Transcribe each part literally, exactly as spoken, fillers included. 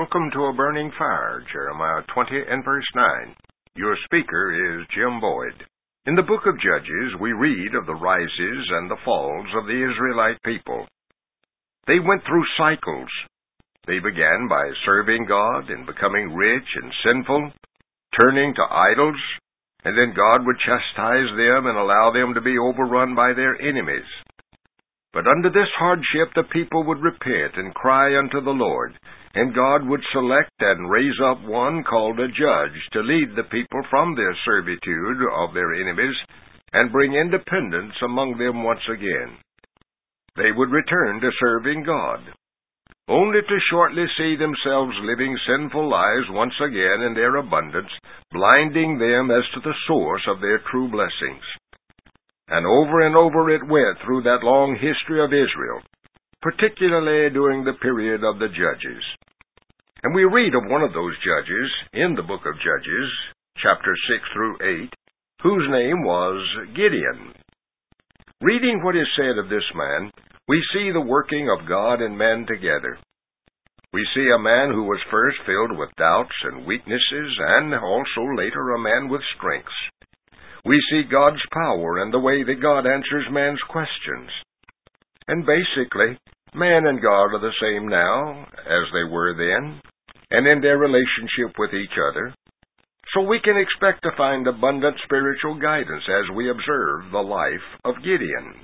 Welcome to A Burning Fire, Jeremiah twenty and verse nine. Your speaker is Jim Boyd. In the book of Judges, we read of the rises and the falls of the Israelite people. They went through cycles. They began by serving God and becoming rich and sinful, turning to idols, and then God would chastise them and allow them to be overrun by their enemies. But under this hardship the people would repent and cry unto the Lord, and God would select and raise up one called a judge to lead the people from their servitude of their enemies and bring independence among them once again. They would return to serving God, only to shortly see themselves living sinful lives once again in their abundance, blinding them as to the source of their true blessings. And over and over it went through that long history of Israel, particularly during the period of the Judges. And we read of one of those judges in the book of Judges, chapter six through eight, whose name was Gideon. Reading what is said of this man, we see the working of God and man together. We see a man who was first filled with doubts and weaknesses, and also later a man with strengths. We see God's power and the way that God answers man's questions. And basically, man and God are the same now as they were then, and in their relationship with each other. So we can expect to find abundant spiritual guidance as we observe the life of Gideon.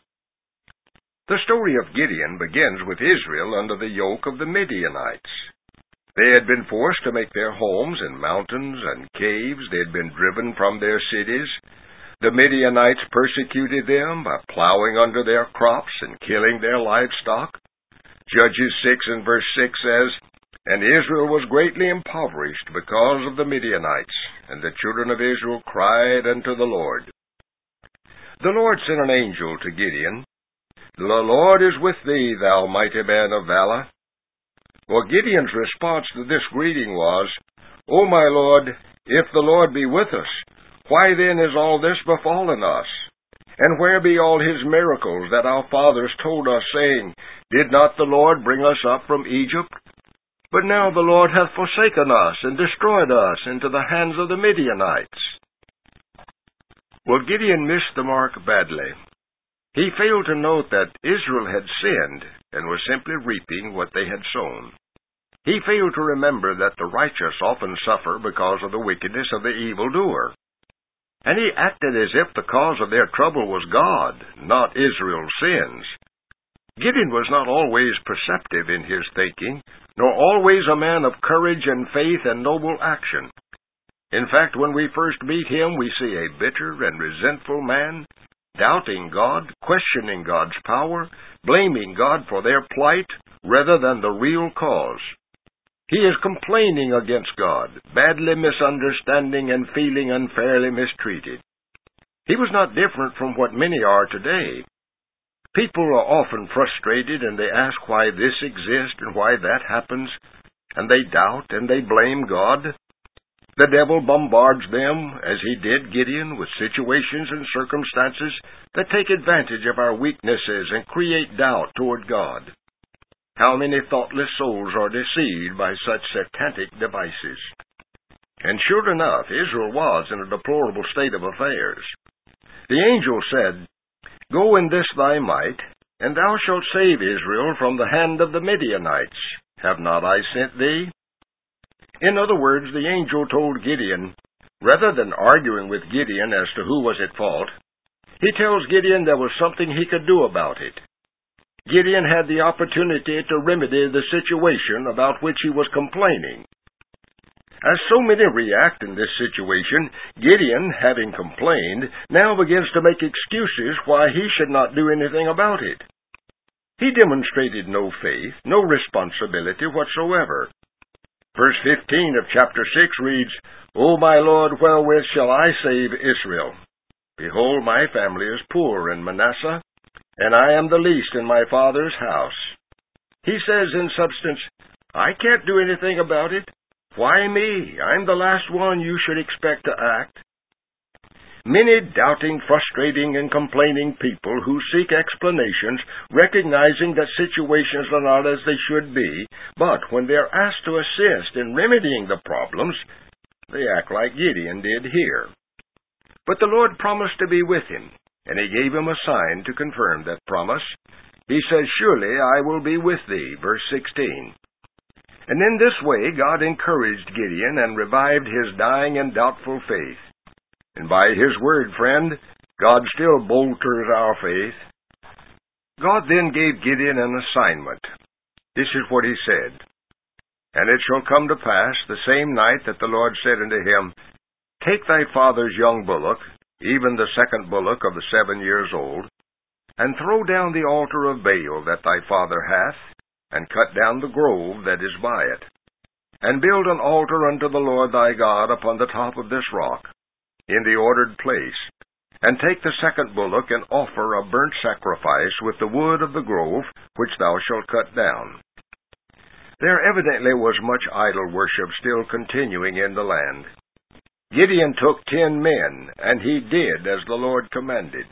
The story of Gideon begins with Israel under the yoke of the Midianites. They had been forced to make their homes in mountains and caves. They had been driven from their cities. The Midianites persecuted them by plowing under their crops and killing their livestock. Judges six and verse six says, "And Israel was greatly impoverished because of the Midianites, and the children of Israel cried unto the Lord." The Lord sent an angel to Gideon. "The Lord is with thee, thou mighty man of valor." Well, Gideon's response to this greeting was, "O my Lord, if the Lord be with us, why then is all this befallen us? And where be all his miracles that our fathers told us, saying, Did not the Lord bring us up from Egypt? But now the Lord hath forsaken us and destroyed us into the hands of the Midianites." Well, Gideon missed the mark badly. He failed to note that Israel had sinned and was simply reaping what they had sown. He failed to remember that the righteous often suffer because of the wickedness of the evildoer. And he acted as if the cause of their trouble was God, not Israel's sins. Gideon was not always perceptive in his thinking, nor always a man of courage and faith and noble action. In fact, when we first meet him, we see a bitter and resentful man, doubting God, questioning God's power, blaming God for their plight rather than the real cause. He is complaining against God, badly misunderstanding and feeling unfairly mistreated. He was not different from what many are today. People are often frustrated, and they ask why this exists and why that happens, and they doubt and they blame God. The devil bombards them, as he did Gideon, with situations and circumstances that take advantage of our weaknesses and create doubt toward God. How many thoughtless souls are deceived by such satanic devices? And sure enough, Israel was in a deplorable state of affairs. The angel said, "Go in this thy might, and thou shalt save Israel from the hand of the Midianites. Have not I sent thee?" In other words, the angel told Gideon, rather than arguing with Gideon as to who was at fault, he tells Gideon there was something he could do about it. Gideon had the opportunity to remedy the situation about which he was complaining. As so many react in this situation, Gideon, having complained, now begins to make excuses why he should not do anything about it. He demonstrated no faith, no responsibility whatsoever. Verse fifteen of chapter six reads, "O my Lord, wherewith shall I save Israel? Behold, my family is poor in Manasseh, and I am the least in my father's house." He says in substance, I can't do anything about it. Why me? I'm the last one you should expect to act. Many doubting, frustrating, and complaining people who seek explanations, recognizing that situations are not as they should be, but when they are asked to assist in remedying the problems, they act like Gideon did here. But the Lord promised to be with him, and he gave him a sign to confirm that promise. He says, "Surely I will be with thee," verse sixteen. And in this way God encouraged Gideon and revived his dying and doubtful faith. And by his word, friend, God still bolsters our faith. God then gave Gideon an assignment. This is what he said. "And it shall come to pass the same night that the Lord said unto him, Take thy father's young bullock, even the second bullock of the seven years old, and throw down the altar of Baal that thy father hath, and cut down the grove that is by it, and build an altar unto the Lord thy God upon the top of this rock, in the ordered place, and take the second bullock, and offer a burnt sacrifice with the wood of the grove, which thou shalt cut down." There evidently was much idol worship still continuing in the land. Gideon took ten men, and he did as the Lord commanded.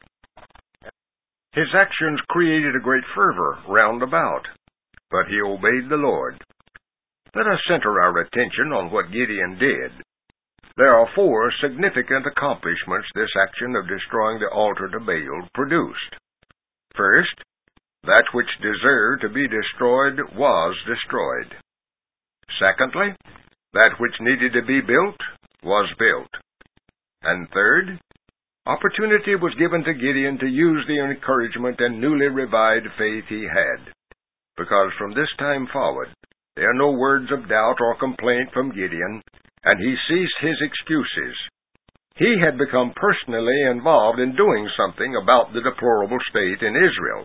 His actions created a great fervor round about, but he obeyed the Lord. Let us center our attention on what Gideon did. There are four significant accomplishments this action of destroying the altar to Baal produced. First, that which deserved to be destroyed was destroyed. Secondly, that which needed to be built was built. And third, opportunity was given to Gideon to use the encouragement and newly revived faith he had. Because from this time forward, there are no words of doubt or complaint from Gideon, and he ceased his excuses. He had become personally involved in doing something about the deplorable state in Israel.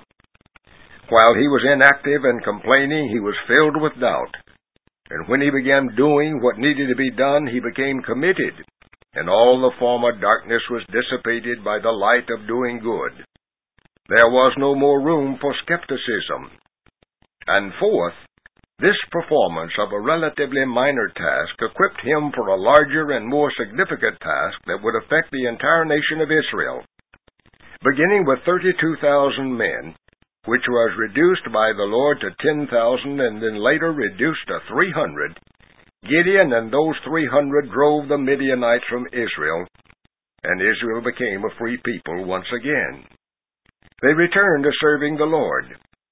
While he was inactive and complaining, he was filled with doubt. And when he began doing what needed to be done, he became committed, and all the former darkness was dissipated by the light of doing good. There was no more room for skepticism. And fourth, this performance of a relatively minor task equipped him for a larger and more significant task that would affect the entire nation of Israel. Beginning with thirty-two thousand men, which was reduced by the Lord to ten thousand and then later reduced to three hundred, Gideon and those three hundred drove the Midianites from Israel, and Israel became a free people once again. They returned to serving the Lord.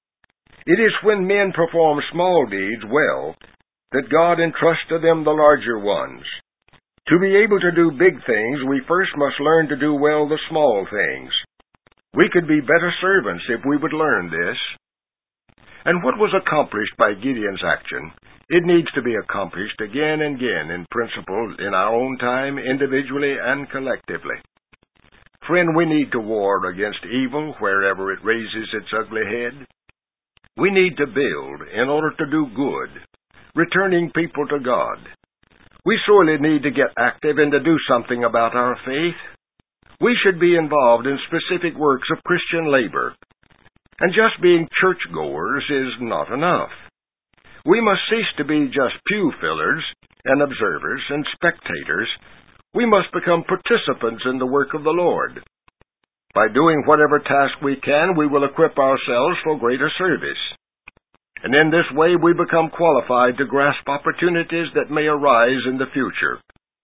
It is when men perform small deeds well that God entrusts to them the larger ones. To be able to do big things, we first must learn to do well the small things. We could be better servants if we would learn this. And what was accomplished by Gideon's action, it needs to be accomplished again and again in principle in our own time, individually and collectively. Friend, we need to war against evil wherever it raises its ugly head. We need to build in order to do good, returning people to God. We sorely need to get active and to do something about our faith. We should be involved in specific works of Christian labor. And just being churchgoers is not enough. We must cease to be just pew fillers and observers and spectators. We must become participants in the work of the Lord. By doing whatever task we can, we will equip ourselves for greater service. And in this way we become qualified to grasp opportunities that may arise in the future.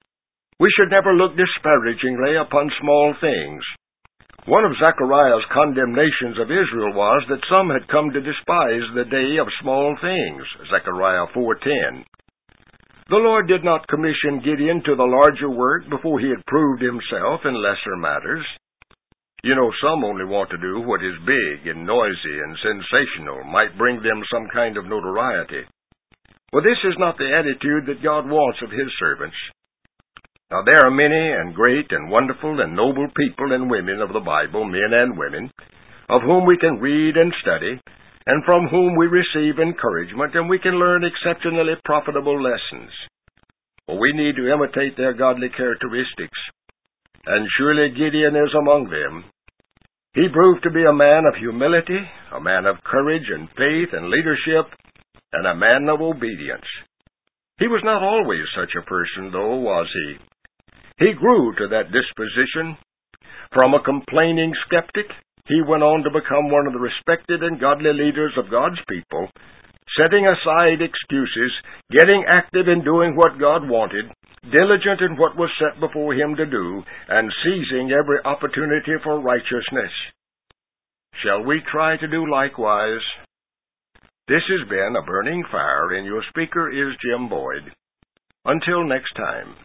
We should never look disparagingly upon small things. One of Zechariah's condemnations of Israel was that some had come to despise the day of small things, Zechariah four ten. The Lord did not commission Gideon to the larger work before he had proved himself in lesser matters. You know, some only want to do what is big and noisy and sensational, might bring them some kind of notoriety. Well, this is not the attitude that God wants of His servants. Now, there are many and great and wonderful and noble people and women of the Bible, men and women, of whom we can read and study, and from whom we receive encouragement, and we can learn exceptionally profitable lessons. Well, we need to imitate their godly characteristics. And surely Gideon is among them. He proved to be a man of humility, a man of courage and faith and leadership, and a man of obedience. He was not always such a person, though, was he? He grew to that disposition From a complaining skeptic, he went on to become one of the respected and godly leaders of God's people, setting aside excuses, getting active in doing what God wanted, diligent in what was set before him to do, and seizing every opportunity for righteousness. Shall we try to do likewise? This has been A Burning Fire, and your speaker is Jim Boyd. Until next time.